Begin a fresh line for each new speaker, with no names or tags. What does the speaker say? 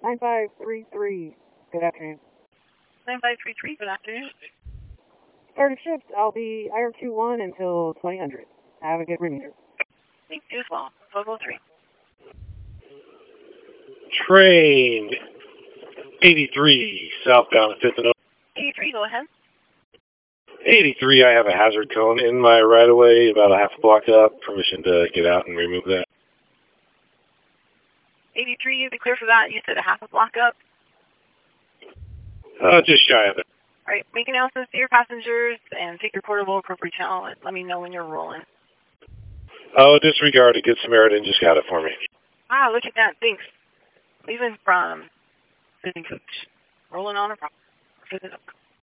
9533. Good afternoon.
9533, good afternoon.
Started ships. I'll be IR21 until 2000. Have a good remainder.
Thank you as well. 1203.
Train 83, southbound at 5th and
83, go ahead.
83, I have a hazard cone in my right-of-way, about a half a block up. Permission to get out and remove that.
83, you'd be clear for that. You said a half a block up.
Just shy of it.
All right, make announcements to your passengers and take your portable appropriate channel. Let me know when you're rolling.
Oh, disregard it. Good Samaritan just got it for me.
Ah, look at that. Thanks. Leaving from Visiting Coach. Rolling on a problem.